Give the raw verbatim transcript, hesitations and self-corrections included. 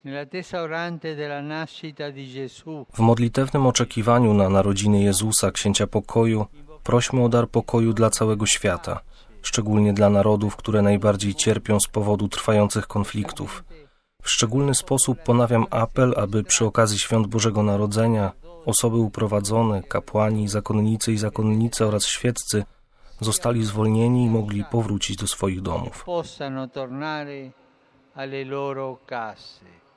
W modlitewnym oczekiwaniu na narodziny Jezusa, Księcia Pokoju, prośmy o dar pokoju dla całego świata, szczególnie dla narodów, które najbardziej cierpią z powodu trwających konfliktów. W szczególny sposób ponawiam apel, aby przy okazji Świąt Bożego Narodzenia osoby uprowadzone, kapłani, zakonnicy i zakonnice oraz świeccy zostali zwolnieni i mogli powrócić do swoich domów. Possano tornare alle loro case.